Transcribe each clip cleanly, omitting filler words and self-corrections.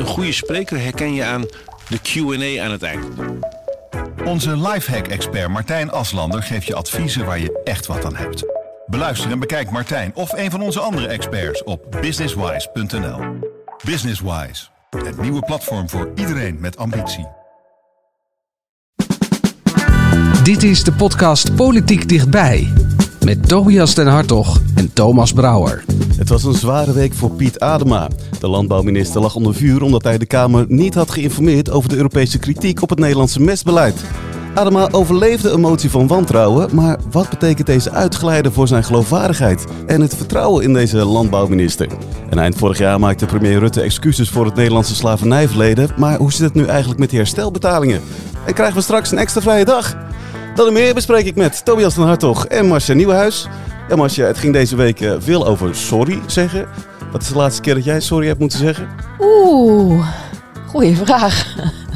goede spreker herken je aan de Q&A aan het eind. Onze lifehack-expert Martijn Aslander geeft je adviezen waar je echt wat aan hebt. Beluister en bekijk Martijn of een van onze andere experts op businesswise.nl. Businesswise, het nieuwe platform voor iedereen met ambitie. Dit is de podcast Politiek Dichtbij. Met Tobias den Hartog en Thomas Brouwer. Het was een zware week voor Piet Adema. De landbouwminister lag onder vuur omdat hij de Kamer niet had geïnformeerd over de Europese kritiek op het Nederlandse mestbeleid. Adema overleefde een motie van wantrouwen, maar wat betekent deze uitglijder voor zijn geloofwaardigheid en het vertrouwen in deze landbouwminister? En eind vorig jaar maakte premier Rutte excuses voor het Nederlandse slavernijverleden, maar hoe zit het nu eigenlijk met die herstelbetalingen? En krijgen we straks een extra vrije dag? Dat en meer bespreek ik met Tobias den Hartog en Marcia Nieuwenhuis. Ja Marcia, het ging deze week veel over sorry zeggen. Wat is de laatste keer dat jij sorry hebt moeten zeggen? Goeie vraag.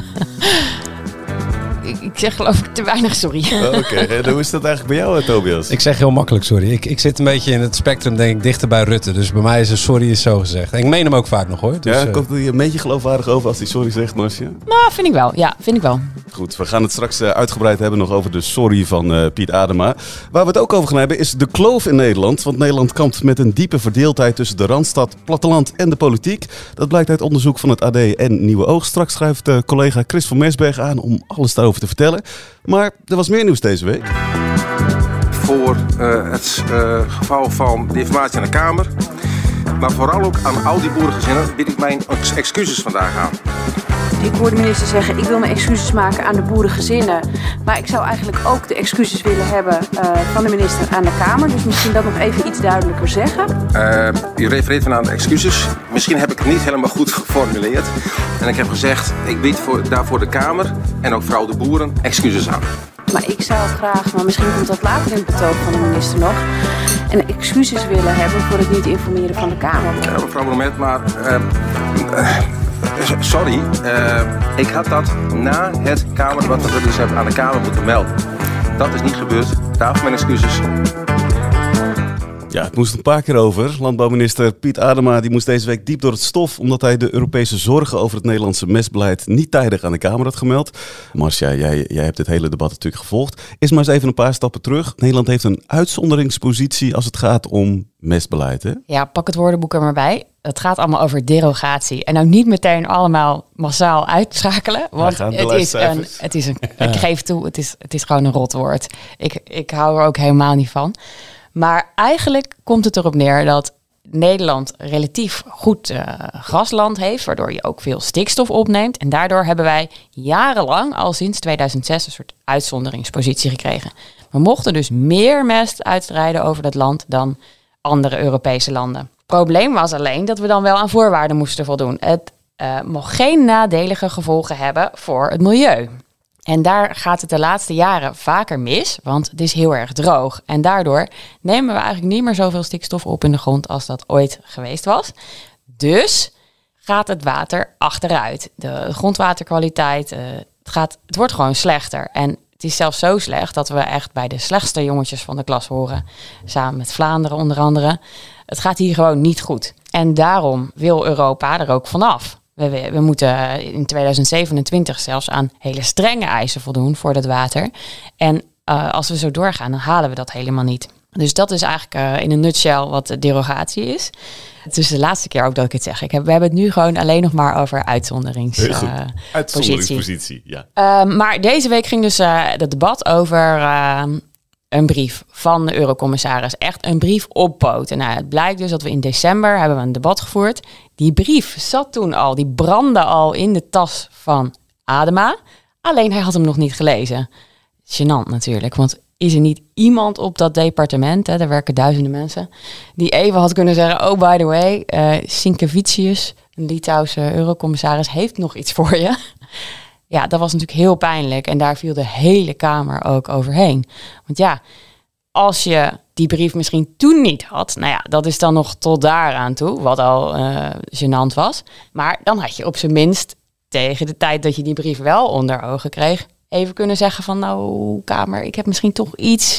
Ik zeg geloof ik te weinig sorry. Oké, en hoe is dat eigenlijk bij jou, Tobias? Ik zeg heel makkelijk sorry. Ik zit een beetje in het spectrum, denk ik, dichter bij Rutte. Dus bij mij is een sorry is zo gezegd. En ik meen hem ook vaak nog, hoor. Dus, komt hij een beetje geloofwaardig over als hij sorry zegt, Marcia? Nou, vind ik wel. Ja, vind ik wel. Goed, we gaan het straks uitgebreid hebben nog over de sorry van Piet Adema. Waar we het ook over gaan hebben is de kloof in Nederland. Want Nederland kampt met een diepe verdeeldheid tussen de Randstad, platteland en de politiek. Dat blijkt uit onderzoek van het AD en Nieuwe Oog. Straks schrijft collega Chris van Meersberg aan om alles daarover te vertellen. Maar er was meer nieuws deze week. Voor het geval van de informatie aan de Kamer. Maar vooral ook aan al die boerengezinnen bied ik mijn excuses vandaag aan. Ik hoor de minister zeggen, ik wil mijn excuses maken aan de boerengezinnen. Maar ik zou eigenlijk ook de excuses willen hebben van de minister aan de Kamer. Dus misschien dat nog even iets duidelijker zeggen. U refereert van aan de excuses. Misschien heb ik het niet helemaal goed geformuleerd. En ik heb gezegd, ik bied daarvoor de Kamer en ook vooral de boeren excuses aan. Maar ik zou graag, maar misschien komt dat later in het betoog van de minister nog, en excuses willen hebben voor het niet informeren van de Kamer. Mevrouw Bromet, maar sorry, ik had dat na het Kamerdebat dat we dus hebben aan de Kamer moeten melden. Dat is niet gebeurd. Daarvoor mijn excuses. Ja, het moest een paar keer over. Landbouwminister Piet Adema die moest deze week diep door het stof omdat hij de Europese zorgen over het Nederlandse mestbeleid niet tijdig aan de Kamer had gemeld. Marcia, jij hebt dit hele debat natuurlijk gevolgd. Is maar eens even een paar stappen terug. Nederland heeft een uitzonderingspositie als het gaat om mestbeleid, hè? Ja, pak het woordenboek er maar bij. Het gaat allemaal over derogatie. En nou niet meteen allemaal massaal uitschakelen. Want ik geef toe, het is gewoon een rotwoord. Ik hou er ook helemaal niet van. Maar eigenlijk komt het erop neer dat Nederland relatief goed grasland heeft, waardoor je ook veel stikstof opneemt. En daardoor hebben wij jarenlang, al sinds 2006, een soort uitzonderingspositie gekregen. We mochten dus meer mest uitstrijden over dat land dan andere Europese landen. Het probleem was alleen dat we dan wel aan voorwaarden moesten voldoen. Het mocht geen nadelige gevolgen hebben voor het milieu. En daar gaat het de laatste jaren vaker mis, want het is heel erg droog. En daardoor nemen we eigenlijk niet meer zoveel stikstof op in de grond als dat ooit geweest was. Dus gaat het water achteruit. De grondwaterkwaliteit, het wordt gewoon slechter. En het is zelfs zo slecht dat we echt bij de slechtste jongetjes van de klas horen. Samen met Vlaanderen onder andere. Het gaat hier gewoon niet goed. En daarom wil Europa er ook vanaf. We moeten in 2027 zelfs aan hele strenge eisen voldoen voor dat water. En als we zo doorgaan, dan halen we dat helemaal niet. Dus dat is eigenlijk in een nutshell wat de derogatie is. Het is de laatste keer ook dat ik het zeg. We hebben het nu gewoon alleen nog maar over uitzonderingspositie. Ja. Maar deze week ging dus het debat over een brief van de eurocommissaris. Echt een brief op poten. Nou, het blijkt dus dat we in december hebben we een debat gevoerd. Die brief zat toen al, die brandde al in de tas van Adema. Alleen hij had hem nog niet gelezen. Gênant natuurlijk, want is er niet iemand op dat departement, daar werken duizenden mensen, die even had kunnen zeggen, oh by the way, Sinkevicius, een Litouwse eurocommissaris, heeft nog iets voor je. Ja, dat was natuurlijk heel pijnlijk en daar viel de hele Kamer ook overheen. Want ja, als je die brief misschien toen niet had, nou ja, dat is dan nog tot daaraan toe, wat al gênant was. Maar dan had je op zijn minst tegen de tijd dat je die brief wel onder ogen kreeg, even kunnen zeggen van, nou Kamer, ik heb misschien toch iets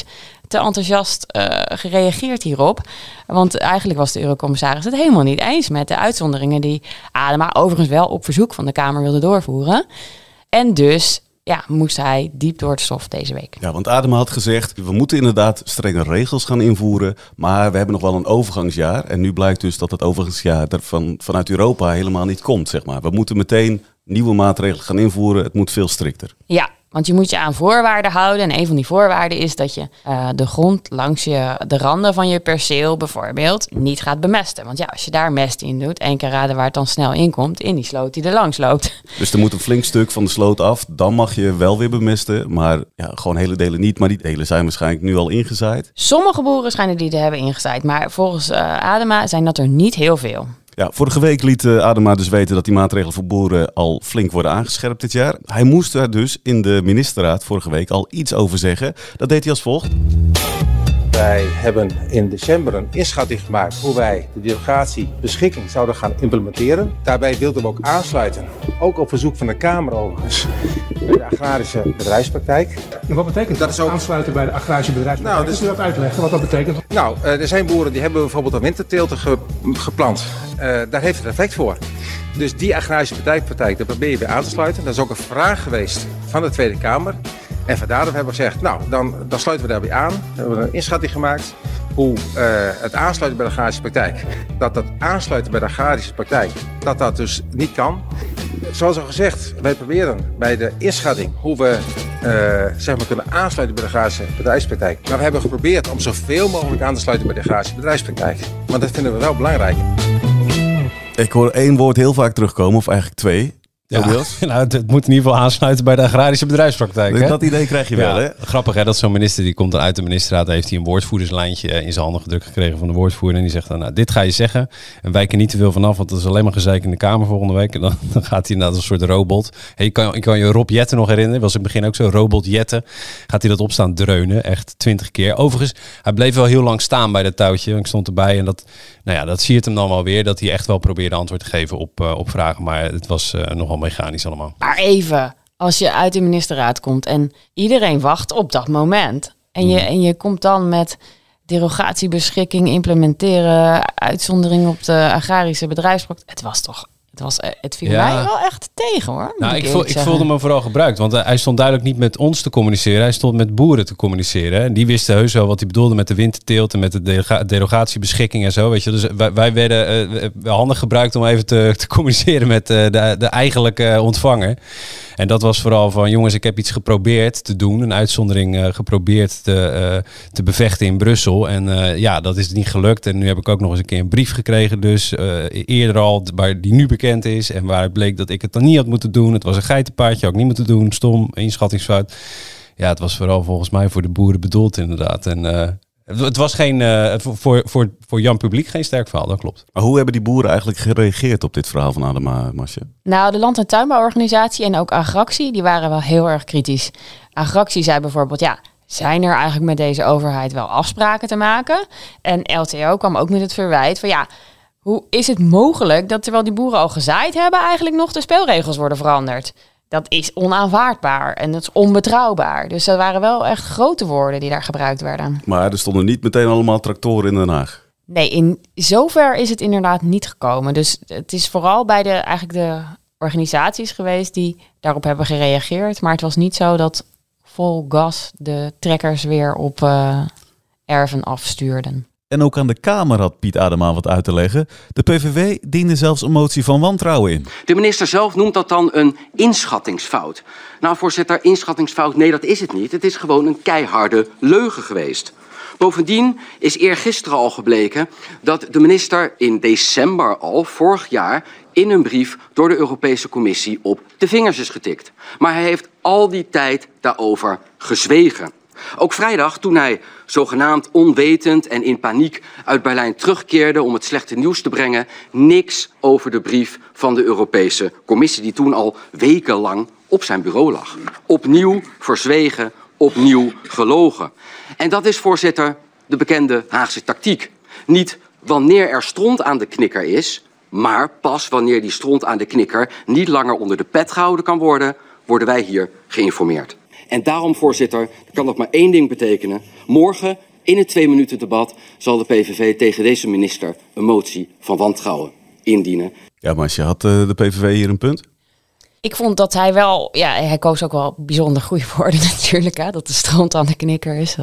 te enthousiast gereageerd hierop. Want eigenlijk was de eurocommissaris het helemaal niet eens met de uitzonderingen die Adema overigens wel op verzoek van de Kamer wilde doorvoeren. En dus moest hij diep door het stof deze week. Ja, want Adema had gezegd, we moeten inderdaad strenge regels gaan invoeren, maar we hebben nog wel een overgangsjaar. En nu blijkt dus dat het overgangsjaar vanuit Europa helemaal niet komt, zeg maar. We moeten meteen nieuwe maatregelen gaan invoeren. Het moet veel strikter. Ja, want je moet je aan voorwaarden houden. En een van die voorwaarden is dat je de grond langs de randen van je perceel bijvoorbeeld niet gaat bemesten. Want ja, als je daar mest in doet, 1 keer raden waar het dan snel in komt, in die sloot die er langs loopt. Dus er moet een flink stuk van de sloot af. Dan mag je wel weer bemesten, maar gewoon hele delen niet. Maar die delen zijn waarschijnlijk nu al ingezaaid. Sommige boeren schijnen die te hebben ingezaaid, maar volgens Adema zijn dat er niet heel veel. Ja, vorige week liet Adema dus weten dat die maatregelen voor boeren al flink worden aangescherpt dit jaar. Hij moest daar dus in de ministerraad vorige week al iets over zeggen. Dat deed hij als volgt. Wij hebben in december een inschatting gemaakt hoe wij de derogatiebeschikking zouden gaan implementeren. Daarbij wilden we ook aansluiten, ook op verzoek van de Kamer overigens, bij de agrarische bedrijfspraktijk. En wat betekent dat ook aansluiten bij de agrarische bedrijfspraktijk? Dus u dat uitleggen wat dat betekent? Nou, er zijn boeren die hebben bijvoorbeeld een winterteelten geplant. Daar heeft het effect voor. Dus die agrarische bedrijfspraktijk, daar probeer je weer aan te sluiten. Dat is ook een vraag geweest van de Tweede Kamer. En vandaar dat we hebben gezegd, nou, dan sluiten we daarbij aan. We hebben een inschatting gemaakt hoe het aansluiten bij de agrarische praktijk, dat aansluiten bij de agrarische praktijk, dat dus niet kan. Zoals al gezegd, wij proberen bij de inschatting hoe we kunnen aansluiten bij de agrarische bedrijfspraktijk. Maar we hebben geprobeerd om zoveel mogelijk aan te sluiten bij de agrarische bedrijfspraktijk. Want dat vinden we wel belangrijk. Ik hoor 1 woord heel vaak terugkomen, of eigenlijk 2. Ja, het moet in ieder geval aansluiten bij de agrarische bedrijfspraktijk. Hè? Dat idee krijg je wel, hè? Grappig, hè? Dat zo'n minister die komt dan uit de ministerraad, heeft hij een woordvoerderslijntje in zijn handen gedrukt gekregen van de woordvoerder. En die zegt dan, nou, dit ga je zeggen. En wijk er niet te veel vanaf, want dat is alleen maar gezeik in de Kamer volgende week. En dan gaat hij inderdaad een soort robot. Hey, ik kan je Rob Jetten nog herinneren. Was in het begin ook zo, robot Jetten. Gaat hij dat opstaan dreunen, echt 20 keer. Overigens, hij bleef wel heel lang staan bij dat touwtje. Ik stond erbij en dat siert hem dan wel weer. Dat hij echt wel probeerde antwoord te geven op vragen. Maar het was nogal mechanisch allemaal. Maar even, als je uit de ministerraad komt en iedereen wacht op dat moment. En je komt dan met derogatiebeschikking implementeren, uitzondering op de agrarische bedrijfspraktijk. Het viel mij wel echt tegen, hoor. Nou, ik voelde me vooral gebruikt, want hij stond duidelijk niet met ons te communiceren. Hij stond met boeren te communiceren. En die wisten heus wel wat hij bedoelde met de winterteelt en met de derogatiebeschikking en zo. Weet je. Dus wij werden handig gebruikt om even te communiceren met de eigenlijke ontvanger. En dat was vooral van, jongens, ik heb iets geprobeerd te doen. Een uitzondering geprobeerd te bevechten in Brussel. En dat is niet gelukt. En nu heb ik ook nog eens een keer een brief gekregen. Dus eerder al, waar die nu bekend is. En waar het bleek dat ik het dan niet had moeten doen. Het was een geitenpaadje, had ik niet moeten doen. Stom, inschattingsfout. Ja, het was vooral volgens mij voor de boeren bedoeld inderdaad. En het was voor Jan Publiek geen sterk verhaal, dat klopt. Maar hoe hebben die boeren eigenlijk gereageerd op dit verhaal van Adema, Masje? Nou, de Land- en Tuinbouworganisatie en ook Agractie, die waren wel heel erg kritisch. Agractie zei bijvoorbeeld, zijn er eigenlijk met deze overheid wel afspraken te maken? En LTO kwam ook met het verwijt van, hoe is het mogelijk dat terwijl die boeren al gezaaid hebben, eigenlijk nog de spelregels worden veranderd? Dat is onaanvaardbaar en dat is onbetrouwbaar. Dus dat waren wel echt grote woorden die daar gebruikt werden. Maar er stonden niet meteen allemaal tractoren in Den Haag. Nee, in zover is het inderdaad niet gekomen. Dus het is vooral bij de organisaties geweest die daarop hebben gereageerd. Maar het was niet zo dat vol gas de trekkers weer op erven afstuurden. En ook aan de Kamer had Piet Adema wat uit te leggen. De PVV diende zelfs een motie van wantrouwen in. De minister zelf noemt dat dan een inschattingsfout. Nou, voorzitter, inschattingsfout, nee, dat is het niet. Het is gewoon een keiharde leugen geweest. Bovendien is eergisteren al gebleken dat de minister in december al vorig jaar in een brief door de Europese Commissie op de vingers is getikt. Maar hij heeft al die tijd daarover gezwegen. Ook vrijdag, toen hij zogenaamd onwetend en in paniek uit Berlijn terugkeerde om het slechte nieuws te brengen, niks over de brief van de Europese Commissie, die toen al wekenlang op zijn bureau lag. Opnieuw verzwegen, opnieuw gelogen. En dat is, voorzitter, de bekende Haagse tactiek. Niet wanneer er stront aan de knikker is, maar pas wanneer die stront aan de knikker niet langer onder de pet gehouden kan worden, worden wij hier geïnformeerd. En daarom, voorzitter, kan dat maar één ding betekenen. Morgen, in het 2-minuten debat, zal de PVV tegen deze minister een motie van wantrouwen indienen. Ja, maar je had de PVV hier een punt? Ik vond dat hij wel... Ja, hij koos ook wel bijzonder goede woorden natuurlijk. Hè, dat de stront aan de knikker is.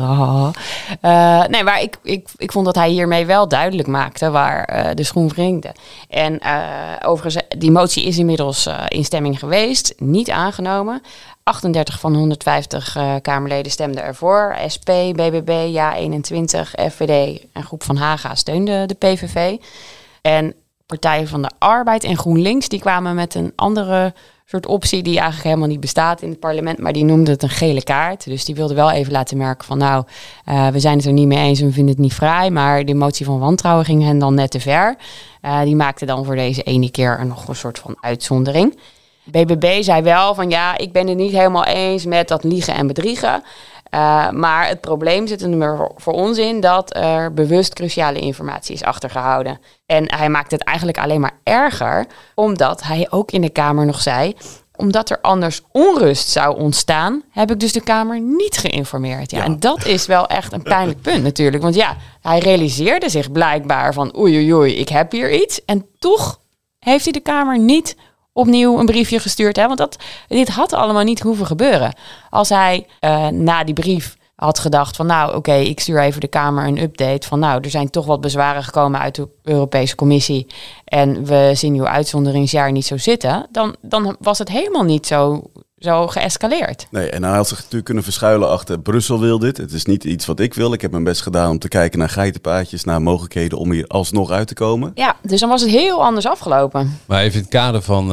Nee, maar ik vond dat hij hiermee wel duidelijk maakte waar de schoen wringde. En overigens, die motie is inmiddels in stemming geweest. Niet aangenomen. 38 van 150 Kamerleden stemden ervoor. SP, BBB, Ja21, FVD en Groep van Haga steunden de PVV. En Partij van de Arbeid en GroenLinks, die kwamen met een andere soort optie die eigenlijk helemaal niet bestaat in het parlement, maar die noemde het een gele kaart. Dus die wilde wel even laten merken van we zijn het er niet mee eens en we vinden het niet fraai, maar de motie van wantrouwen ging hen dan net te ver. Die maakte dan voor deze ene keer nog een soort van uitzondering. BBB zei wel van ik ben het niet helemaal eens met dat liegen en bedriegen. Maar het probleem zit er voor ons in dat er bewust cruciale informatie is achtergehouden. En hij maakt het eigenlijk alleen maar erger, omdat hij ook in de Kamer nog zei, omdat er anders onrust zou ontstaan, heb ik dus de Kamer niet geïnformeerd. Ja. En dat is wel echt een pijnlijk punt natuurlijk. Want hij realiseerde zich blijkbaar van oei, ik heb hier iets. En toch heeft hij de Kamer niet opnieuw een briefje gestuurd. Hè? Want dit had allemaal niet hoeven gebeuren. Als hij na die brief had gedacht van oké, ik stuur even de Kamer een update van er zijn toch wat bezwaren gekomen uit de Europese Commissie en we zien uw uitzonderingsjaar niet zo zitten, dan was het helemaal niet zo geëscaleerd. Nee, en hij had zich natuurlijk kunnen verschuilen achter Brussel wil dit. Het is niet iets wat ik wil. Ik heb mijn best gedaan om te kijken naar geitenpaadjes, naar mogelijkheden om hier alsnog uit te komen. Ja, dus dan was het heel anders afgelopen. Maar even in het kader van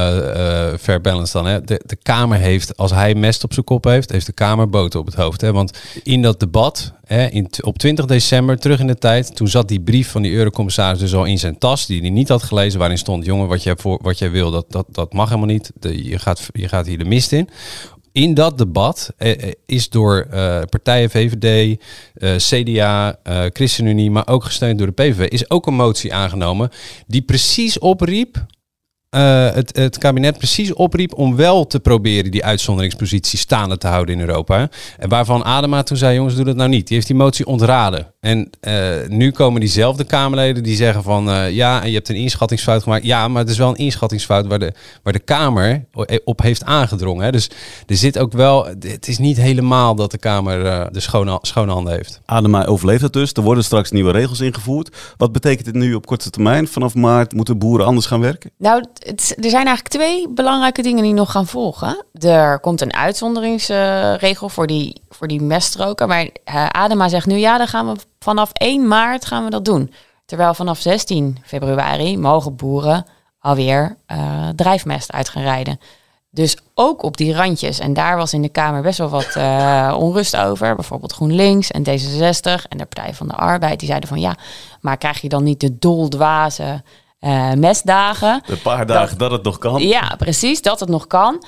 fair balance dan. Hè. De Kamer heeft, als hij mest op zijn kop heeft de Kamer boter op het hoofd. Hè. Want in dat debat, op 20 december, terug in de tijd, toen zat die brief van die eurocommissaris dus al in zijn tas, die hij niet had gelezen, waarin stond, jongen, wat jij wil, dat mag helemaal niet. Je gaat hier de mist in. In dat debat is door partijen VVD, CDA, ChristenUnie, maar ook gesteund door de PVV, is ook een motie aangenomen die precies opriep, het kabinet precies opriep om wel te proberen die uitzonderingspositie staande te houden in Europa. Hè? En waarvan Adema toen zei, jongens, doe dat nou niet. Die heeft die motie ontraden. En nu komen diezelfde Kamerleden die zeggen van en je hebt een inschattingsfout gemaakt. Ja, maar het is wel een inschattingsfout waar de Kamer op heeft aangedrongen. Hè? Dus er zit ook wel, het is niet helemaal dat de Kamer de schone handen heeft. Adema overleeft het dus. Er worden straks nieuwe regels ingevoerd. Wat betekent dit nu op korte termijn? Vanaf maart moeten boeren anders gaan werken? Nou, er zijn eigenlijk 2 belangrijke dingen die nog gaan volgen. Er komt een uitzonderingsregel voor die meststroken. Maar Adema zegt nu, dan gaan we vanaf 1 maart gaan we dat doen. Terwijl vanaf 16 februari mogen boeren alweer drijfmest uit gaan rijden. Dus ook op die randjes. En daar was in de Kamer best wel wat onrust over. Bijvoorbeeld GroenLinks en D66 en de Partij van de Arbeid. Die zeiden van maar krijg je dan niet de doldwaze mestdagen? Een paar dagen dat het nog kan. Ja, precies, dat het nog kan.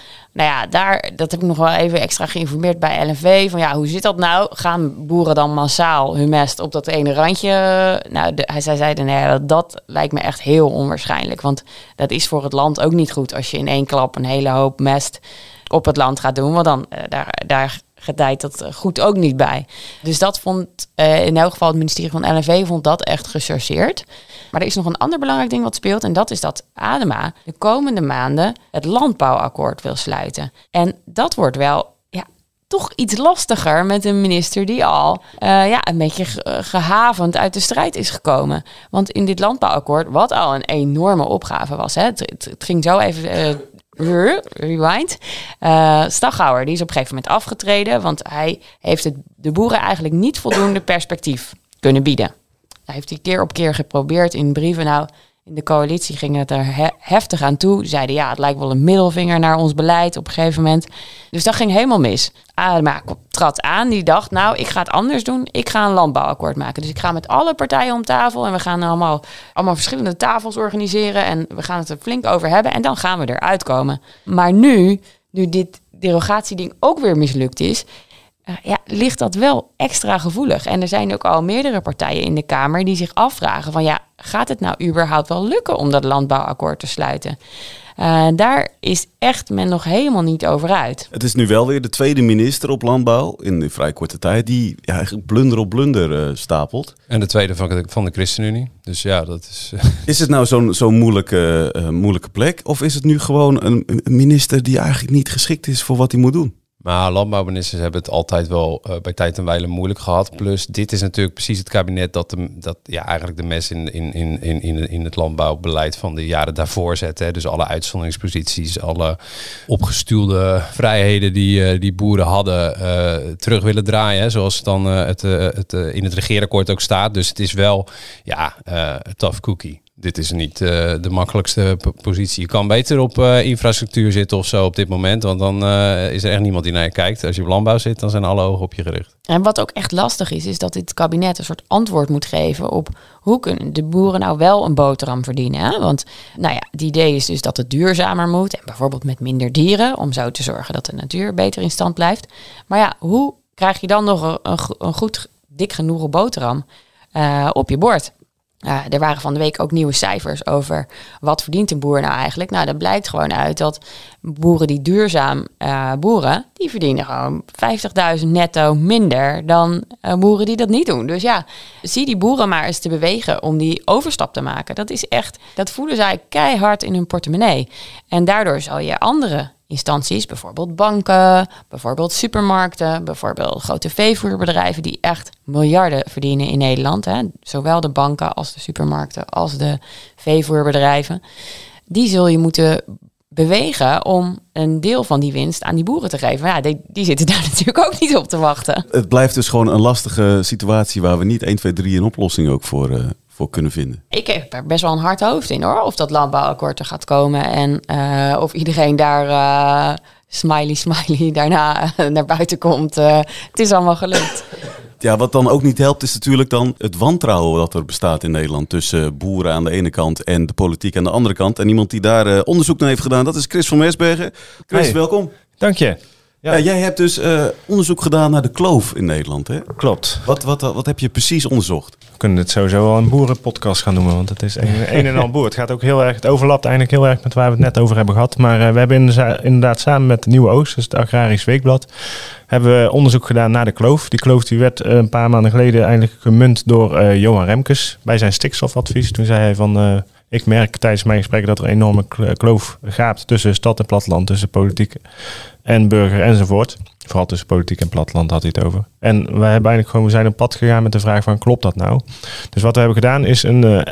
Dat heb ik nog wel even extra geïnformeerd bij LNV. Van hoe zit dat nou? Gaan boeren dan massaal hun mest op dat ene randje? Zij zeiden, dat lijkt me echt heel onwaarschijnlijk. Want dat is voor het land ook niet goed als je in 1 klap een hele hoop mest op het land gaat doen. Want dan daar gedijt dat goed ook niet bij. Dus dat vond in elk geval het ministerie van LNV vond dat echt gechargeerd. Maar er is nog een ander belangrijk ding wat speelt. En dat is dat Adema de komende maanden het landbouwakkoord wil sluiten. En dat wordt wel toch iets lastiger met een minister die al een beetje gehavend uit de strijd is gekomen. Want in dit landbouwakkoord, wat al een enorme opgave was. Hè, het ging zo even rewind. Staghouwer, die is op een gegeven moment afgetreden, want hij heeft de boeren eigenlijk niet voldoende perspectief kunnen bieden. Hij heeft die keer op keer geprobeerd in brieven. In de coalitie ging het er heftig aan toe. Zeiden het lijkt wel een middelvinger naar ons beleid op een gegeven moment. Dus dat ging helemaal mis. Adema trad aan, die dacht, ik ga het anders doen. Ik ga een landbouwakkoord maken. Dus ik ga met alle partijen om tafel en we gaan allemaal verschillende tafels organiseren en we gaan het er flink over hebben en dan gaan we eruit komen. Maar nu dit derogatieding ook weer mislukt is, ligt dat wel extra gevoelig. En er zijn ook al meerdere partijen in de Kamer die zich afvragen van gaat het nou überhaupt wel lukken om dat landbouwakkoord te sluiten? Daar is echt men nog helemaal niet over uit. Het is nu wel weer de tweede minister op landbouw in vrij korte tijd die eigenlijk blunder op blunder stapelt. En de tweede van de ChristenUnie. Dus ja, dat is... Is het nou zo'n moeilijke plek? Of is het nu gewoon een minister die eigenlijk niet geschikt is voor wat hij moet doen? Maar landbouwministers hebben het altijd wel bij tijd en wijle moeilijk gehad. Plus, dit is natuurlijk precies het kabinet dat eigenlijk de mes in het landbouwbeleid van de jaren daarvoor zet. Hè. Dus alle uitzonderingsposities, alle opgestuwde vrijheden die boeren hadden terug willen draaien. Hè, zoals het dan in het regeerakkoord ook staat. Dus het is wel een tough cookie. Dit is niet de makkelijkste positie. Je kan beter op infrastructuur zitten of zo op dit moment. Want dan is er echt niemand die naar je kijkt. Als je op landbouw zit, dan zijn alle ogen op je gericht. En wat ook echt lastig is dat dit kabinet een soort antwoord moet geven op hoe kunnen de boeren nou wel een boterham verdienen. Hè? Want het idee is dus dat het duurzamer moet. En bijvoorbeeld met minder dieren. Om zo te zorgen dat de natuur beter in stand blijft. Maar hoe krijg je dan nog een goed dik genoeg boterham op je bord? Er waren van de week ook nieuwe cijfers over wat verdient een boer nou eigenlijk. Nou, dat blijkt gewoon uit dat boeren die duurzaam boeren, die verdienen gewoon 50.000 netto minder dan boeren die dat niet doen. Dus zie die boeren maar eens te bewegen om die overstap te maken. Dat voelen zij keihard in hun portemonnee. En daardoor zal je andere instanties, bijvoorbeeld banken, bijvoorbeeld supermarkten, bijvoorbeeld grote veevoerbedrijven die echt miljarden verdienen in Nederland. Hè. Zowel de banken als de supermarkten als de veevoerbedrijven. Die zul je moeten bewegen om een deel van die winst aan die boeren te geven. Maar die zitten daar natuurlijk ook niet op te wachten. Het blijft dus gewoon een lastige situatie waar we niet 1, 2, 3 een oplossing ook voor kunnen vinden. Ik heb er best wel een hard hoofd in hoor. Of dat landbouwakkoord er gaat komen en of iedereen daar smiley daarna naar buiten komt. Het is allemaal gelukt. Ja, wat dan ook niet helpt is natuurlijk dan het wantrouwen dat er bestaat in Nederland tussen boeren aan de ene kant en de politiek aan de andere kant. En iemand die daar onderzoek naar heeft gedaan, dat is Chris van Meersbergen. Chris, welkom. Dank je. Ja, jij hebt dus onderzoek gedaan naar de kloof in Nederland, hè? Klopt. Wat heb je precies onderzocht? We kunnen het sowieso wel een boerenpodcast gaan noemen, want het is een en al boer. Het gaat ook heel erg, het overlapt eigenlijk heel erg met waar we het net over hebben gehad. Maar we hebben inderdaad samen met Nieuwe Oost, dus het Agrarisch Weekblad, hebben we onderzoek gedaan naar de kloof. Die kloof die werd een paar maanden geleden eigenlijk gemunt door Johan Remkes bij zijn stikstofadvies. Toen zei hij van... Ik merk tijdens mijn gesprekken dat er een enorme kloof gaapt tussen stad en platteland, tussen politiek en burger enzovoort. Vooral tussen politiek en platteland had hij het over. En wij zijn op pad gegaan met de vraag van, klopt dat nou? Dus wat we hebben gedaan is een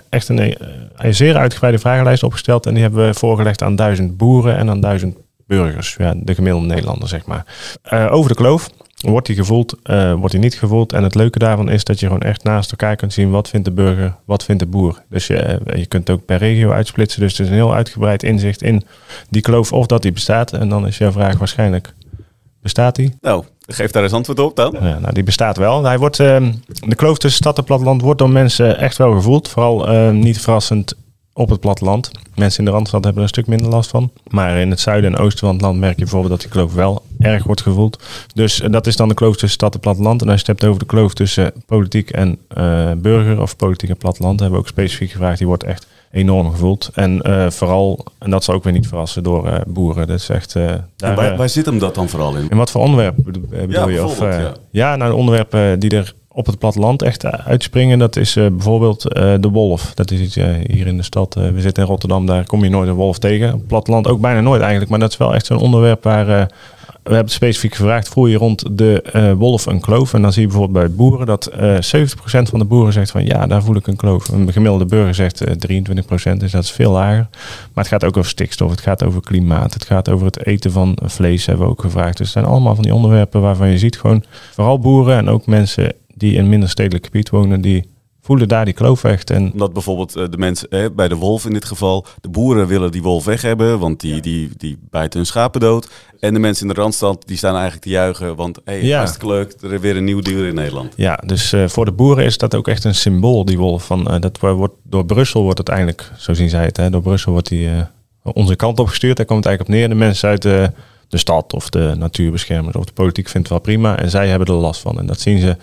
zeer uitgebreide vragenlijst opgesteld en die hebben we voorgelegd aan 1000 boeren en aan 1000 burgers. Ja, de gemiddelde Nederlander, zeg maar. Over de kloof. Wordt die gevoeld, wordt die niet gevoeld? En het leuke daarvan is dat je gewoon echt naast elkaar kunt zien wat vindt de burger, wat vindt de boer. Dus je kunt het ook per regio uitsplitsen. Dus het is een heel uitgebreid inzicht in die kloof of dat die bestaat. En dan is jouw vraag waarschijnlijk, bestaat die? Nou, geef daar eens antwoord op dan. Ja, nou, die bestaat wel. De kloof tussen stad en platteland wordt door mensen echt wel gevoeld. Vooral niet verrassend op het platteland. Mensen in de Randstad hebben er een stuk minder last van. Maar in het zuiden en oosten van het land merk je bijvoorbeeld dat die kloof wel erg wordt gevoeld. Dus dat is dan de kloof tussen stad en platteland. En als je het hebt over de kloof tussen politiek en burger of politiek en platteland, hebben we ook specifiek gevraagd. Die wordt echt enorm gevoeld. En vooral, en dat zal ook weer niet verrassen, door boeren. Dat is echt... waar zit hem dat dan vooral in? En wat voor onderwerpen bedoel je? De onderwerpen die er op het platteland echt uitspringen, dat is bijvoorbeeld de wolf. Dat is iets hier in de stad. We zitten in Rotterdam, daar kom je nooit een wolf tegen. Op het platteland ook bijna nooit eigenlijk. Maar dat is wel echt zo'n onderwerp waar... we hebben specifiek gevraagd, voer je rond de wolf een kloof? En dan zie je bijvoorbeeld bij boeren dat 70% van de boeren zegt van ja, daar voel ik een kloof. Een gemiddelde burger zegt 23%, dus dat is veel lager. Maar het gaat ook over stikstof, het gaat over klimaat, het gaat over het eten van vlees, hebben we ook gevraagd. Dus het zijn allemaal van die onderwerpen waarvan je ziet gewoon, vooral boeren en ook mensen die in minder stedelijk gebied wonen, die voelen daar die kloof echt. En omdat bijvoorbeeld de mensen, bij de wolf in dit geval, de boeren willen die wolf weg hebben, want die bijten hun schapen dood. En de mensen in de Randstad, die staan eigenlijk te juichen, want hartstikke leuk, er is weer een nieuw dier in Nederland. Ja, dus voor de boeren is dat ook echt een symbool, die wolf. Door Brussel wordt het eigenlijk, zo zien zij het, door Brussel wordt die onze kant op gestuurd. Daar komt het eigenlijk op neer. De mensen uit de stad of de natuurbeschermers of de politiek vindt het wel prima. En zij hebben er last van. En dat zien ze,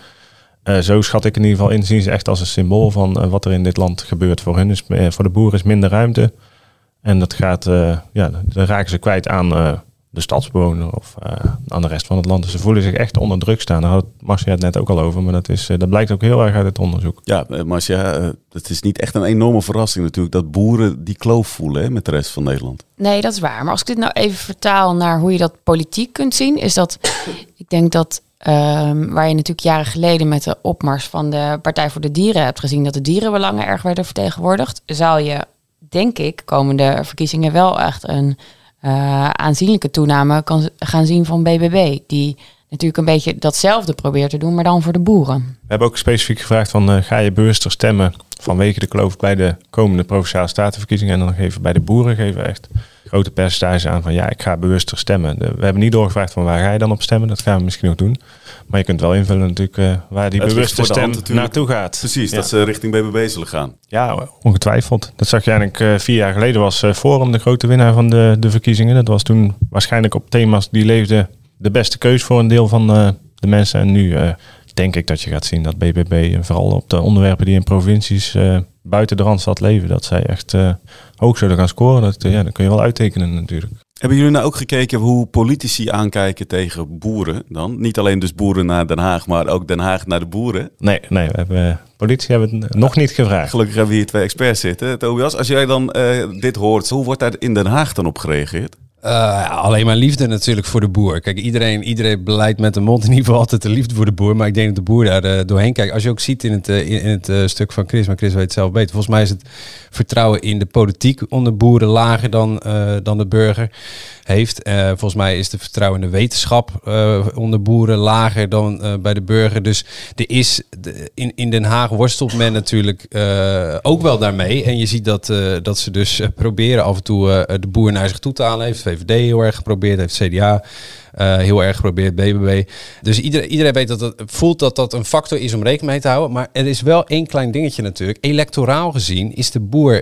zo schat ik in ieder geval in, zien ze echt als een symbool van wat er in dit land gebeurt voor hun. Dus voor de boeren is minder ruimte. En dat gaat, dan raken ze kwijt aan de stadsbewoner of aan de rest van het land. Dus ze voelen zich echt onder druk staan. Daar had Marcia het net ook al over, maar dat blijkt ook heel erg uit het onderzoek. Ja, Marcia, het is niet echt een enorme verrassing natuurlijk dat boeren die kloof voelen met de rest van Nederland. Nee, dat is waar. Maar als ik dit nou even vertaal naar hoe je dat politiek kunt zien, is dat, ik denk dat waar je natuurlijk jaren geleden met de opmars van de Partij voor de Dieren hebt gezien dat de dierenbelangen erg werden vertegenwoordigd, zal je, denk ik, komende verkiezingen wel echt een aanzienlijke toename kan gaan zien van BBB. Die natuurlijk een beetje datzelfde probeert te doen, maar dan voor de boeren. We hebben ook specifiek gevraagd van ga je bewuster stemmen vanwege de kloof bij de komende Provinciale Statenverkiezingen. En dan geven bij de boeren echt grote percentage aan van ja, ik ga bewuster stemmen. We hebben niet doorgevraagd van waar ga je dan op stemmen. Dat gaan we misschien nog doen. Maar je kunt wel invullen natuurlijk waar die bewuste stem naartoe gaat. Precies, dat ze richting BBB zullen gaan. Ja, ongetwijfeld. Dat zag je eigenlijk 4 jaar geleden was Forum de grote winnaar van de verkiezingen. Dat was toen waarschijnlijk op thema's die leefden de beste keus voor een deel van de mensen. En nu denk ik dat je gaat zien dat BBB, vooral op de onderwerpen die in provincies buiten de Randstad leven, dat zij echt hoog zullen gaan scoren. Dat kun je wel uittekenen natuurlijk. Hebben jullie nou ook gekeken hoe politici aankijken tegen boeren dan? Niet alleen dus boeren naar Den Haag, maar ook Den Haag naar de boeren? Nee, politie hebben het nog niet gevraagd. Gelukkig hebben we hier 2 experts zitten. Tobias, als jij dan dit hoort, hoe wordt daar in Den Haag dan op gereageerd? Alleen maar liefde natuurlijk voor de boer. Kijk, iedereen beleidt met de mond in ieder geval altijd de liefde voor de boer. Maar ik denk dat de boer daar doorheen kijkt. Als je ook ziet in het stuk van Chris, maar Chris weet het zelf beter. Volgens mij is het vertrouwen in de politiek onder boeren lager dan de burger heeft. Volgens mij is de vertrouwen in de wetenschap onder boeren lager dan bij de burger. Dus er is in Den Haag worstelt men natuurlijk ook wel daarmee. En je ziet dat ze dus proberen af en toe de boer naar zich toe te halen. Heeft VVD heel erg geprobeerd, heeft CDA heel erg geprobeerd, BBB. Dus iedereen voelt dat een factor is om rekening mee te houden. Maar er is wel één klein dingetje natuurlijk. Electoraal gezien is de boer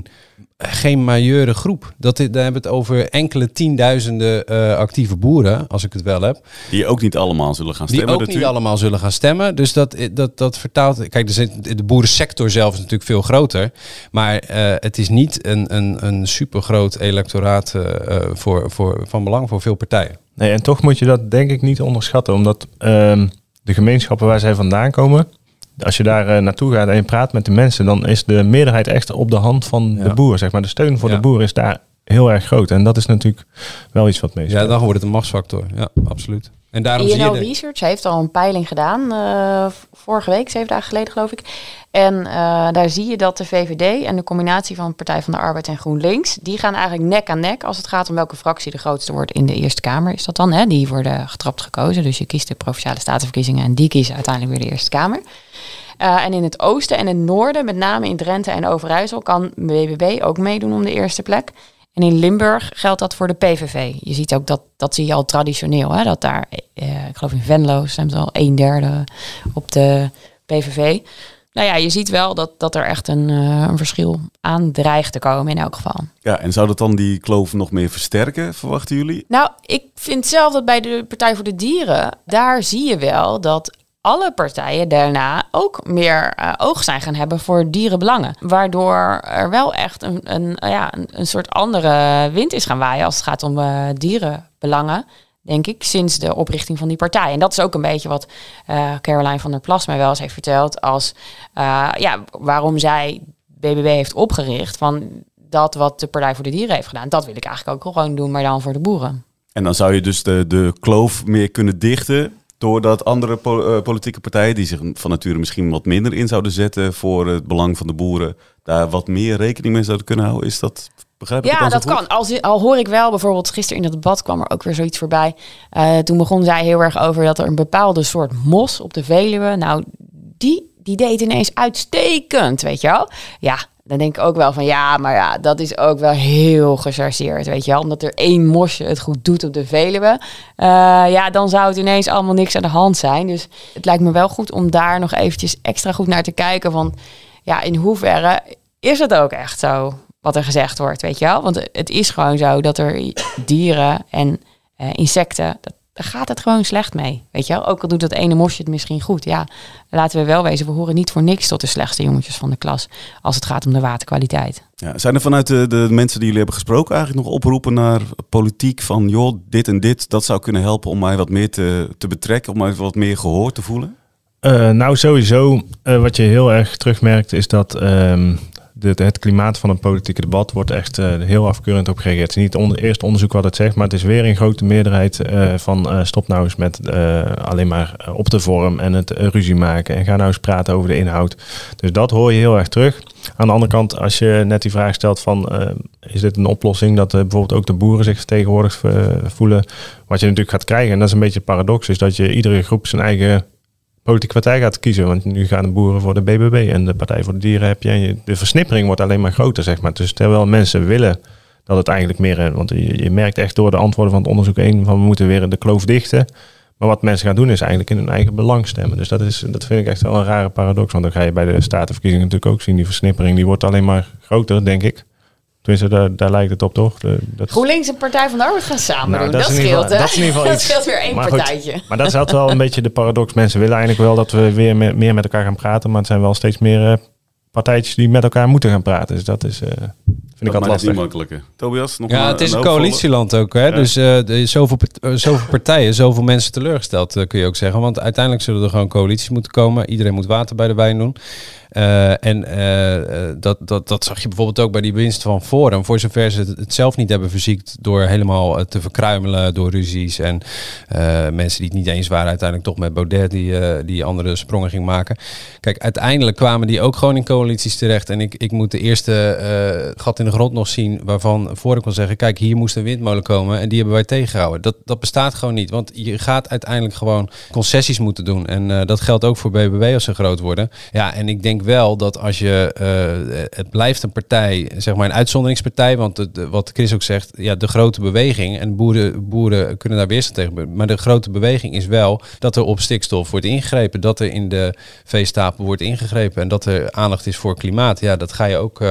geen majeure groep. Daar hebben we het over enkele tienduizenden actieve boeren, als ik het wel heb. Die ook niet allemaal zullen gaan stemmen. Niet allemaal zullen gaan stemmen. Dus dat vertaalt. Kijk, de boerensector zelf is natuurlijk veel groter. Maar het is niet een supergroot electoraat van belang voor veel partijen. Nee, en toch moet je dat denk ik niet onderschatten. Omdat de gemeenschappen waar zij vandaan komen, als je daar naartoe gaat en je praat met de mensen, dan is de meerderheid echt op de hand van de boer. Zeg maar. De steun voor de boer is daar heel erg groot. En dat is natuurlijk wel iets wat meespeelt. Ja, dan wordt het een machtsfactor. Ja, absoluut. En daarom INO Research heeft al een peiling gedaan, vorige week, 7 dagen geleden geloof ik. En daar zie je dat de VVD en de combinatie van Partij van de Arbeid en GroenLinks, die gaan eigenlijk nek aan nek als het gaat om welke fractie de grootste wordt in de Eerste Kamer. Is dat dan, hè? Die worden getrapt gekozen. Dus je kiest de Provinciale Statenverkiezingen en die kiezen uiteindelijk weer de Eerste Kamer. En in het oosten en het noorden, met name in Drenthe en Overijssel, kan BBB ook meedoen om de eerste plek. En in Limburg geldt dat voor de PVV. Je ziet ook dat zie je al traditioneel. Hè? Dat daar, ik geloof in Venlo, stemt al 1/3 op de PVV. Nou ja, je ziet wel dat er echt een verschil aan dreigt te komen in elk geval. Ja, en zou dat dan die kloof nog meer versterken, verwachten jullie? Nou, ik vind zelf dat bij de Partij voor de Dieren, daar zie je wel dat alle partijen daarna ook meer oog zijn gaan hebben voor dierenbelangen. Waardoor er wel echt een soort andere wind is gaan waaien als het gaat om dierenbelangen, denk ik, sinds de oprichting van die partij. En dat is ook een beetje wat Caroline van der Plas mij wel eens heeft verteld als waarom zij BBB heeft opgericht. Van dat wat de Partij voor de Dieren heeft gedaan, dat wil ik eigenlijk ook gewoon doen, maar dan voor de boeren. En dan zou je dus de kloof meer kunnen dichten doordat andere politieke partijen die zich van nature misschien wat minder in zouden zetten voor het belang van de boeren, daar wat meer rekening mee zouden kunnen houden. Is dat, begrijp ik? Ja, dat kan. Al hoor ik wel, bijvoorbeeld gisteren in het debat kwam er ook weer zoiets voorbij. Toen begon zij heel erg over dat er een bepaalde soort mos op de Veluwe, nou, die deed ineens uitstekend, weet je wel. Ja, dan denk ik ook wel van maar dat is ook wel heel gechargeerd, weet je wel. Omdat er 1 mosje het goed doet op de Veluwe, dan zou het ineens allemaal niks aan de hand zijn. Dus het lijkt me wel goed om daar nog eventjes extra goed naar te kijken van, in hoeverre is het ook echt zo wat er gezegd wordt, weet je wel. Want het is gewoon zo dat er dieren en insecten, daar gaat het gewoon slecht mee. Weet je wel? Ook al doet dat ene mosje het misschien goed. Ja, laten we wel wezen, we horen niet voor niks tot de slechtste jongetjes van de klas als het gaat om de waterkwaliteit. Ja, zijn er vanuit de mensen die jullie hebben gesproken eigenlijk nog oproepen naar politiek van joh, dit en dit, dat zou kunnen helpen om mij wat meer te betrekken, om mij wat meer gehoord te voelen? Nou, sowieso, wat je heel erg terugmerkt is dat het klimaat van het politieke debat wordt echt heel afkeurend op gereageerd. Het is niet het eerste onderzoek wat het zegt, maar het is weer in grote meerderheid van stop nou eens met alleen maar op de vorm en het ruzie maken en ga nou eens praten over de inhoud. Dus dat hoor je heel erg terug. Aan de andere kant, als je net die vraag stelt van is dit een oplossing dat bijvoorbeeld ook de boeren zich vertegenwoordigd voelen, wat je natuurlijk gaat krijgen, en dat is een beetje een paradox, is dat je iedere groep zijn eigen politieke partij gaat kiezen. Want nu gaan de boeren voor de BBB en de Partij voor de Dieren heb je. En de versnippering wordt alleen maar groter, zeg maar. Dus terwijl mensen willen dat het eigenlijk meer... Want je merkt echt door de antwoorden van het onderzoek 1 van we moeten weer de kloof dichten. Maar wat mensen gaan doen is eigenlijk in hun eigen belang stemmen. Dus dat vind ik echt wel een rare paradox. Want dan ga je bij de statenverkiezingen natuurlijk ook zien. Die versnippering die wordt alleen maar groter, denk ik. Tenminste, daar lijkt het op, toch? GroenLinks en Partij van de Arbeid gaan samen doen. Dat scheelt, hè? Dat is in ieder geval dat iets. scheelt weer één partijtje. Maar dat is altijd wel een beetje de paradox. Mensen willen eigenlijk wel dat we weer meer met elkaar gaan praten. Maar het zijn wel steeds meer partijtjes die met elkaar moeten gaan praten. Dus dat is... vind ik altijd lastig. Niet makkelijker. Tobias, nog het is een coalitieland ook. Hè? Ja. Dus zoveel partijen, zoveel mensen teleurgesteld, kun je ook zeggen. Want uiteindelijk zullen er gewoon coalities moeten komen. Iedereen moet water bij de wijn doen. Dat zag je bijvoorbeeld ook bij die winst van Forum. Voor zover ze het zelf niet hebben verziekt door helemaal te verkruimelen door ruzies. En mensen die het niet eens waren uiteindelijk toch met Baudet die andere sprongen ging maken. Kijk, uiteindelijk kwamen die ook gewoon in coalities terecht. En ik moet de eerste gat in de grond nog zien waarvan Forum kon zeggen, kijk, hier moest een windmolen komen en die hebben wij tegengehouden. Dat bestaat gewoon niet. Want je gaat uiteindelijk gewoon concessies moeten doen. En dat geldt ook voor BBB als ze groot worden. Ja, en ik denk wel dat als je... het blijft een partij, zeg maar een uitzonderingspartij, want wat Chris ook zegt, ja, de grote beweging, en boeren kunnen daar weerstand tegen, maar de grote beweging is wel dat er op stikstof wordt ingegrepen, dat er in de veestapel wordt ingegrepen en dat er aandacht is voor klimaat. Ja, dat ga je ook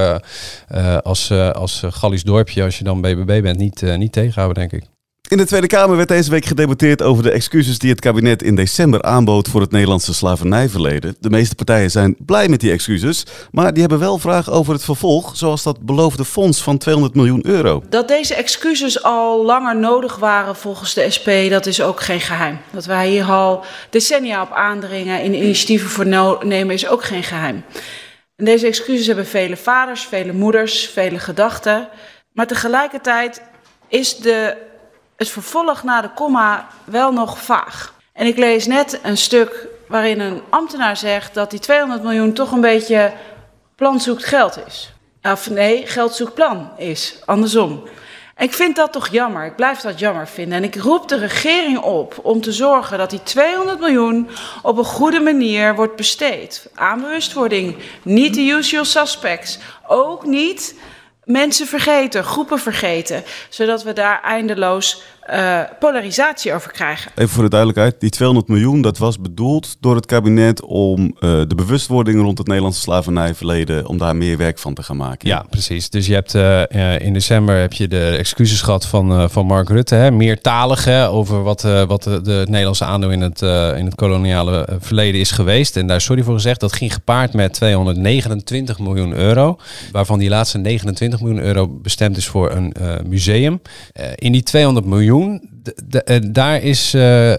als Gallisch dorpje, als je dan BBB bent, niet tegenhouden, denk ik. In de Tweede Kamer werd deze week gedebatteerd over de excuses die het kabinet in december aanbood voor het Nederlandse slavernijverleden. De meeste partijen zijn blij met die excuses, maar die hebben wel vragen over het vervolg, zoals dat beloofde fonds van 200 miljoen euro. Dat deze excuses al langer nodig waren volgens de SP, dat is ook geen geheim. Dat wij hier al decennia op aandringen en initiatieven voor nemen is ook geen geheim. En deze excuses hebben vele vaders, vele moeders, vele gedachten, maar tegelijkertijd is het vervolg na de komma wel nog vaag. En ik lees net een stuk waarin een ambtenaar zegt dat die 200 miljoen toch een beetje plan zoekt geld is. Of nee, geld zoekt plan is. Andersom. En ik vind dat toch jammer. Ik blijf dat jammer vinden. En ik roep de regering op om te zorgen dat die 200 miljoen op een goede manier wordt besteed. Aan bewustwording. Niet de usual suspects. Ook niet mensen vergeten, groepen vergeten, zodat we daar eindeloos polarisatie over krijgen. Even voor de duidelijkheid, die 200 miljoen, dat was bedoeld door het kabinet om de bewustwording rond het Nederlandse slavernijverleden, om daar meer werk van te gaan maken. Ja, precies. Dus je hebt in december heb je de excuses gehad van Mark Rutte, hè, meertalig over wat de Nederlandse aandeel in het koloniale verleden is geweest. En daar sorry voor gezegd, dat ging gepaard met 229 miljoen euro, waarvan die laatste 29 miljoen euro bestemd is voor een museum. In die 200 miljoen, daar is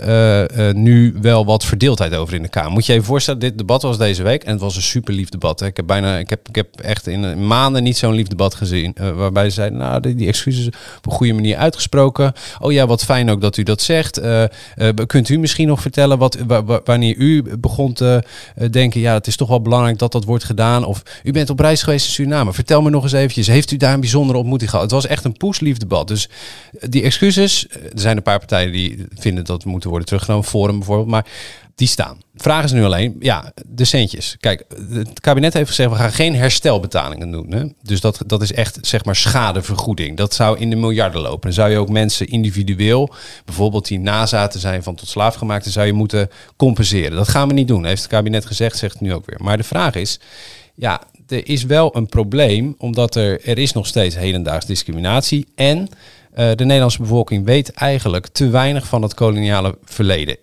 nu wel wat verdeeldheid over in de Kamer. Moet je even voorstellen, dit debat was deze week en het was een super lief debat. Hè. Ik heb echt in maanden niet zo'n lief debat gezien. Waarbij ze zeiden, nou, die excuses op een goede manier uitgesproken. Oh ja, wat fijn ook dat u dat zegt. Kunt u misschien nog vertellen wanneer u begon te denken, ja, het is toch wel belangrijk dat dat wordt gedaan. Of u bent op reis geweest in Suriname. Vertel me nog eens eventjes, heeft u daar een bijzondere ontmoeting gehad? Het was echt een poeslief debat. Dus die excuses, er zijn een paar partijen die vinden dat moeten worden teruggenomen, Forum bijvoorbeeld, maar die staan. De vraag is nu alleen, ja, de centjes. Kijk, het kabinet heeft gezegd, we gaan geen herstelbetalingen doen. Hè? Dus dat is echt, zeg maar, schadevergoeding. Dat zou in de miljarden lopen. Dan zou je ook mensen individueel, bijvoorbeeld die nazaten zijn van tot slaafgemaakten, zou je moeten compenseren. Dat gaan we niet doen, heeft het kabinet gezegd, zegt het nu ook weer. Maar de vraag is, ja, er is wel een probleem, omdat er is nog steeds hedendaags discriminatie. En de Nederlandse bevolking weet eigenlijk te weinig van het koloniale verleden,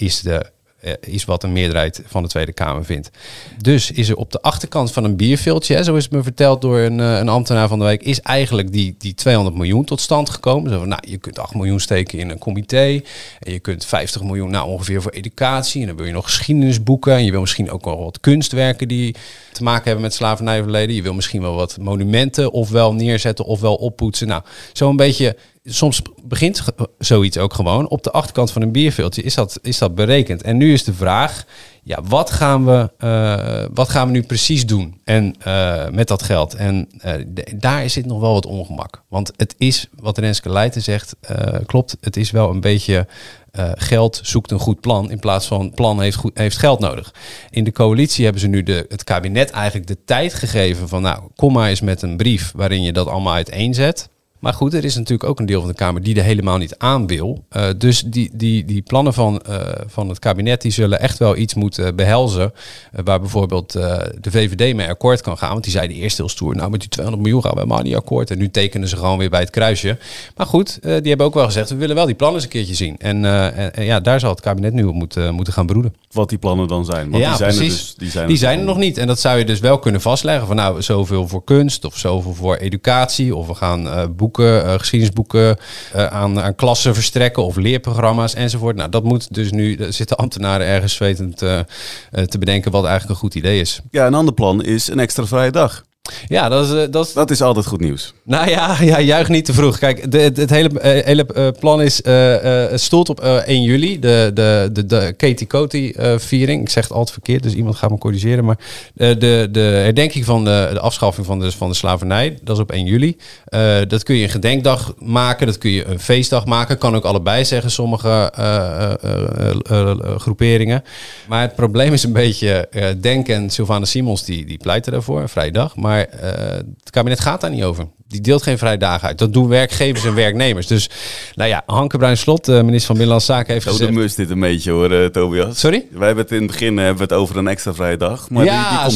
is wat een meerderheid van de Tweede Kamer vindt. Dus is er op de achterkant van een bierviltje, zo is het me verteld door een ambtenaar van de week, is eigenlijk die 200 miljoen tot stand gekomen. Zo van, je kunt 8 miljoen steken in een comité en je kunt 50 miljoen ongeveer voor educatie en dan wil je nog geschiedenisboeken en je wil misschien ook wel wat kunstwerken die te maken hebben met slavernijverleden. Je wil misschien wel wat monumenten ofwel neerzetten ofwel oppoetsen. Nou, zo'n beetje. Soms begint zoiets ook gewoon op de achterkant van een bierviltje. Is dat berekend? En nu is de vraag, wat gaan we nu precies doen met dat geld? En daar zit nog wel wat ongemak. Want het is, wat Renske Leijten zegt, klopt. Het is wel een beetje geld zoekt een goed plan in plaats van plan heeft geld nodig. In de coalitie hebben ze nu het kabinet eigenlijk de tijd gegeven van kom maar eens met een brief waarin je dat allemaal uiteenzet. Maar goed, er is natuurlijk ook een deel van de Kamer die er helemaal niet aan wil. Dus die plannen van het kabinet die zullen echt wel iets moeten behelzen. Waar bijvoorbeeld de VVD mee akkoord kan gaan. Want die zeiden eerst heel stoer, met die 200 miljoen gaan we helemaal niet akkoord. En nu tekenen ze gewoon weer bij het kruisje. Maar goed, die hebben ook wel gezegd, we willen wel die plannen eens een keertje zien. En daar zal het kabinet nu op moeten gaan broeden. Wat die plannen dan zijn. Want die zijn er nog niet. En dat zou je dus wel kunnen vastleggen. Van zoveel voor kunst of zoveel voor educatie. Of we gaan geschiedenisboeken aan klassen verstrekken of leerprogramma's enzovoort. Nou, dat moet dus nu, zitten ambtenaren ergens zwetend te bedenken wat eigenlijk een goed idee is. Ja, een ander plan is een extra vrije dag. Ja, dat is altijd goed nieuws. Nou ja, juich niet te vroeg. Kijk, het hele plan stoelt op 1 juli. De Katie Coty viering. Ik zeg het altijd verkeerd, dus iemand gaat me corrigeren. Maar de herdenking van de afschaffing van de slavernij, dat is op 1 juli. Dat kun je een gedenkdag maken, dat kun je een feestdag maken. Kan ook allebei zeggen, sommige groeperingen. Maar het probleem is een beetje, Denk en Sylvana Simons, die pleiten daarvoor, een vrije dag. Maar het kabinet gaat daar niet over. Die deelt geen vrije dagen uit. Dat doen werkgevers en werknemers. Dus, Hanke Bruins-Slot, minister van Binnenlandse Zaken, heeft gezegd... de mus dit een beetje hoor, Tobias. Sorry? Wij hebben het in het begin over een extra vrije dag. Maar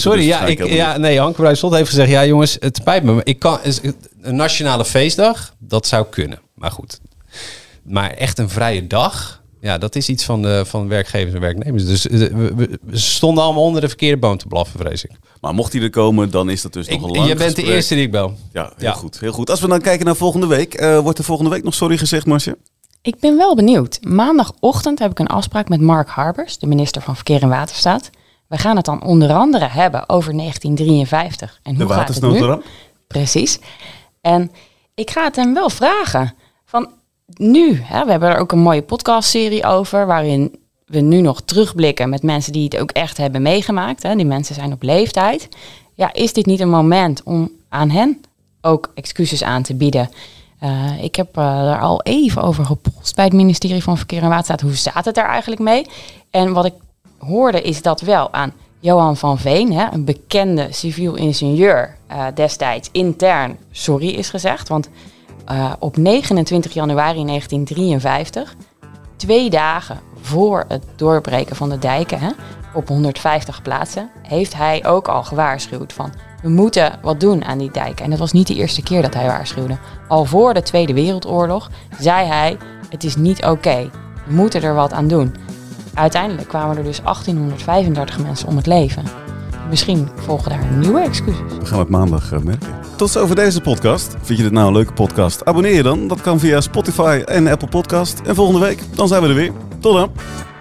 Hanke Bruins-Slot heeft gezegd... Ja jongens, het spijt me. Een nationale feestdag, dat zou kunnen. Maar goed. Maar echt een vrije dag... Ja, dat is iets van werkgevers en werknemers. Dus we stonden allemaal onder de verkeerde boom te blaffen, vrees ik. Maar mocht die er komen, dan is dat dus nog een lang Je bent de eerste die ik bel. Ja, heel goed. Als we dan kijken naar volgende week. Wordt er volgende week nog sorry gezegd, Marcia? Ik ben wel benieuwd. Maandagochtend heb ik een afspraak met Mark Harbers, de minister van Verkeer en Waterstaat. We gaan het dan onder andere hebben over 1953. En hoe gaat het nu? Precies. En ik ga het hem wel vragen van... Nu, we hebben er ook een mooie podcastserie over... waarin we nu nog terugblikken met mensen die het ook echt hebben meegemaakt. Die mensen zijn op leeftijd. Ja, is dit niet een moment om aan hen ook excuses aan te bieden? Ik heb daar al even over gepolst bij het ministerie van Verkeer en Waterstaat. Hoe staat het daar eigenlijk mee? En wat ik hoorde is dat wel aan Johan van Veen... een bekende civiel ingenieur destijds intern sorry is gezegd... want op 29 januari 1953, 2 dagen voor het doorbreken van de dijken, op 150 plaatsen, heeft hij ook al gewaarschuwd van... we moeten wat doen aan die dijken. En dat was niet de eerste keer dat hij waarschuwde. Al voor de Tweede Wereldoorlog zei hij, het is niet oké. We moeten er wat aan doen. Uiteindelijk kwamen er dus 1835 mensen om het leven. Misschien volgen daar nieuwe excuses. We gaan het maandag merken. Tot zover deze podcast. Vind je dit nou een leuke podcast? Abonneer je dan. Dat kan via Spotify en Apple Podcast. En volgende week, dan zijn we er weer. Tot dan.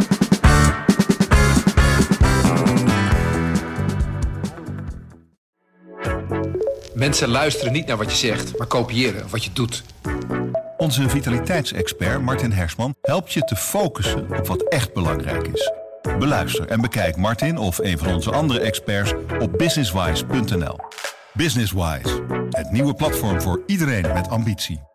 Mensen luisteren niet naar wat je zegt, maar kopiëren wat je doet. Onze vitaliteitsexpert Martin Hersman helpt je te focussen op wat echt belangrijk is. Beluister en bekijk Martin of een van onze andere experts op businesswise.nl. Businesswise, het nieuwe platform voor iedereen met ambitie.